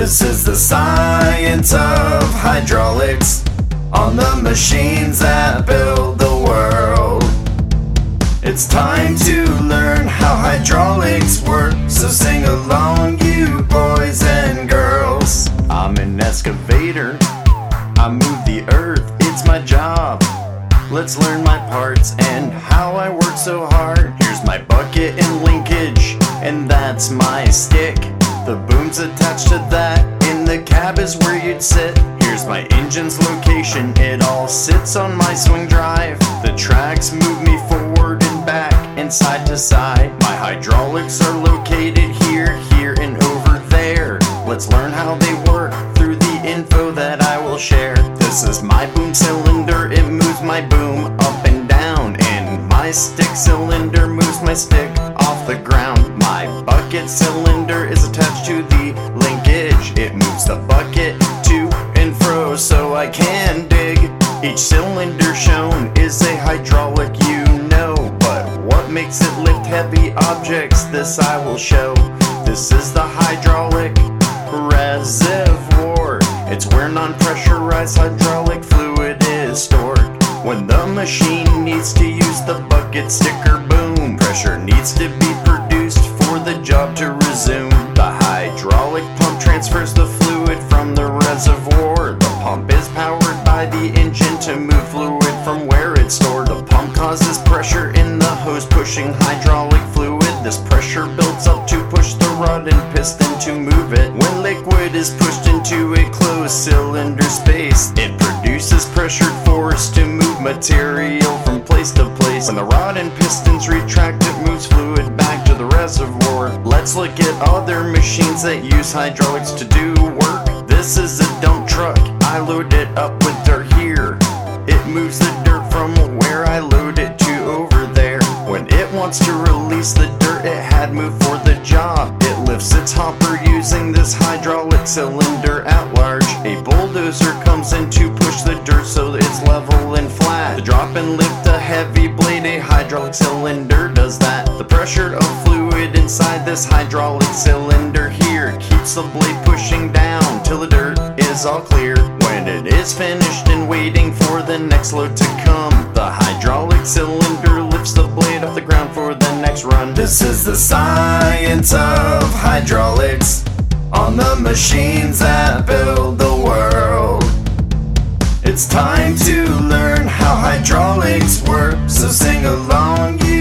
This is the science of hydraulics on the machines that build the world. It's time to learn how hydraulics work, so sing along you boys and girls. I'm an excavator, I move the earth, it's my job. Let's learn my parts and how I work so hard. Here's my bucket and linkage, and that's my stick. The boom's attached to that, in the cab is where you'd sit. Here's my engine's location, it all sits on my swing drive. The tracks move me forward and back and side to side. My hydraulics are located here, here and over there. Let's learn how they work through the info that I will share. This is my boom cylinder, it moves my boom up and down, and my stick cylinder moves my stick off the ground. My bucket cylinder is attached to the linkage, it moves the bucket to and fro so I can dig. Each cylinder shown is a hydraulic, you know, but what makes it lift heavy objects, this I will show. This is the hydraulic reservoir, it's where non-pressurized hydraulic fluid is stored. When the machine needs to use the bucket, stick, or boom, pressure needs to be produced for the job to resume. The hydraulic pump transfers the fluid from the reservoir. The pump is powered by the engine to move fluid from where it's stored. The pump causes pressure in the hose pushing hydraulic fluid. This pressure builds up to push the rod and piston to move it. When liquid is pushed into a closed cylinder space, it produces pressured force to move material from place to place. When the rod and pistons retract, it moves fluid back to the reservoir. Let's look at other machines that use hydraulics to do work. This is a dump truck, I load it up with dirt here. It moves the dirt from where I load it to over there. When it wants to release the dirt it had moved for the job, it lifts its hopper using this hydraulic cylinder at large. A bulldozer comes in to push the dirt so that it's level and flat. To drop and lift a heavy blade, a hydraulic cylinder does that. The pressure of fluid inside this hydraulic cylinder here keeps the blade pushing down till the dirt is all clear. When it is finished and waiting for the next load to come, the hydraulic cylinder lifts the blade off the ground for the next run. This is the science of hydraulics on the machines that build the world. It's time to learn how hydraulics work, so sing along you